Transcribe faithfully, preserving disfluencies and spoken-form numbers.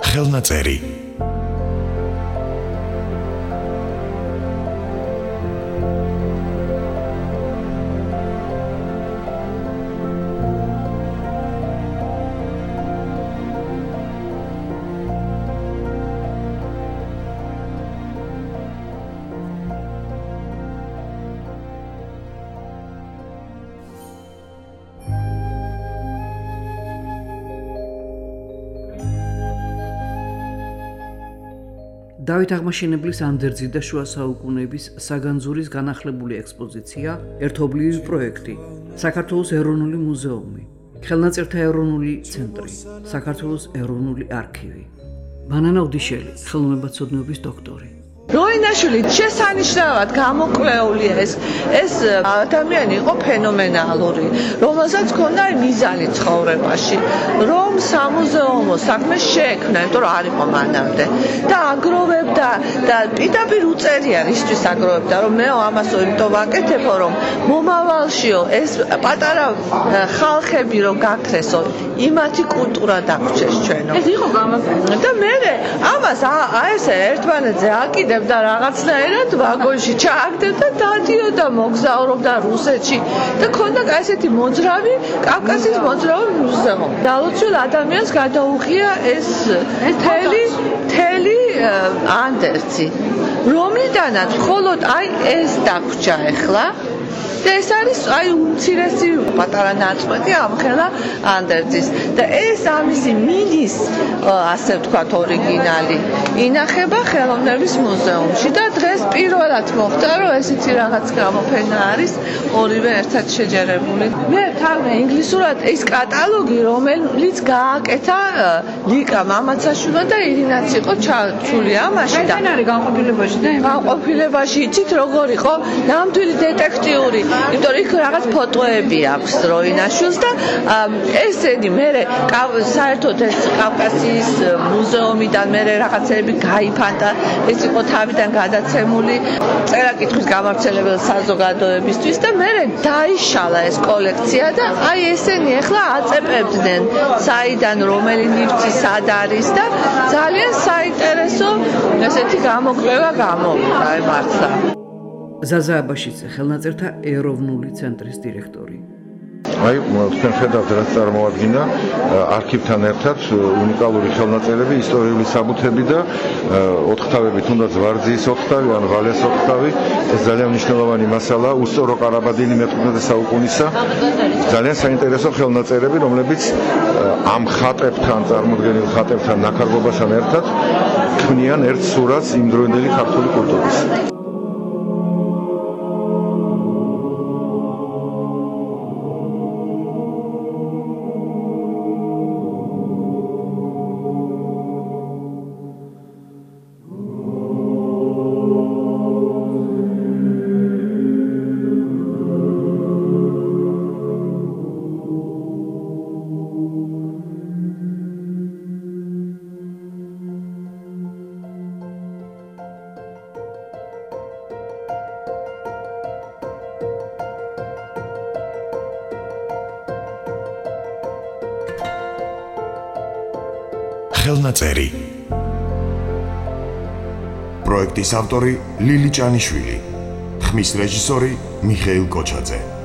ხელნაწერი დავით აღმაშენებლის ანდერძი და შუა საუკუნეების საგანძურის განახლებული ექსპოზიცია, ერთობლივი პროექტი, საქართველოს ეროვნული მუზეუმი, ხელნაწერთა ეროვნული ცენტრი, საქართველოს ეროვნული არქივი. ბანანა უდიშელი, ხელოვნებაცოდნეობის დოქტორი. როინაშვილი შესანიშნავად გამოკვლეულია ეს ეს ადამიანი იყო ფენომენალური, რომელსაც ჰქონდა მიზანი ცხოვრებაში, რომ სამუზეუმო საქმე შეექმნა, იმიტომ რომ არ იყო მანამდე და აგროვებდა და პირდაპირ უწერია ისთვის აგროვებდა, რომ მე ამას იმიტომ ვაკეთებო, რომ მომავალშიო ეს პატარა ხალხები რომ გაქრესო, იმათი კულტურა დაგვრჩეს ჩვენო. ეს იყო გამოკვლევა და მე ამას აი ესე ერთმანეთზე აკიდე და რაღაცნაირად ვაგონში ჩააგდებდა და დადიოდა მოგზაურობდა რუსეთში და ქონდა ესეთი მოძრავი კავკასიის მოძრავი მუზეუმი. დალოცულ ადამიანს გადაუღია ეს თელი თელი ანდერძი, რომლიდანაც მხოლოდ აი ეს დაგვრჩა ახლა და ეს არის აი უმცირესი პატარა ნაწყვეტი ამხელა ანდერძის და ეს ამისი მინის ასე ვთქვათ ორიგინალი ინახება ხელოვნების მუზეუმში და დღეს პირველად მოხდა რომ ესეთი რაღაც გამოფენა არის ორივე ერთად შეჯერებული. მე თავი ინგლისურად ეს კატალოგი რომელიც გააკეთა ლიკა მამაცაშვილმა და ირინაც იყო ჩართული ამაში და ეს არის განყოფილებაში და განყოფილებაში იცით როგორ იყო ნამდვილი დეტექტიური, იმიტომ რომ იქ რაღაც ფოტოები აქვს როინაშვილს და ესენი მე საერთოდ ეს კავკასიის მუზეუმიდან მე რაღაცები გაიფანტა, ეს იყო თავიდან გადაცემული წერა-კითხვის გამავრცელებელ საზოგადოებისთვის და მე დაიშალა ეს კოლექცია და აი ესენი ახლა აწეპებდნენ საიდან რომელი ნივთი სად არის და ძალიან საინტერესო ესეთი გამოკვლევა გამოვიდა აი მართლა. ზაზა აბაშიძე, ხელნაწერთა ეროვნული ცენტრის დირექტორი. აი, თქვენ ხედავთ, რაც წარმოადგინა არქივთან ერთად უნიკალური ხელნაწერები, ისტორიული საბუთები და ოთხთავები, თუნდაც ვარძიის ოთხთავი, ან ვალეს ოთხთავი, ეს ძალიან მნიშვნელოვანი მასალაა, უსწორო ყარაბადინი მეთვრმეტე საუკუნისა. ძალიან საინტერესო ხელნაწერები, რომლებიც ამ ხატებთან, წარმოდგენილ ხატებთან, ნაქარგობასთან ერთად ქმნიან ერთ სურათს იმდროინდელი ქართული კულტურის. ხელნაწერი პროექტის ავტორი ლილი ჭანიშვილი, ხმის რეჟისორი მიხეილ კოჩაძე.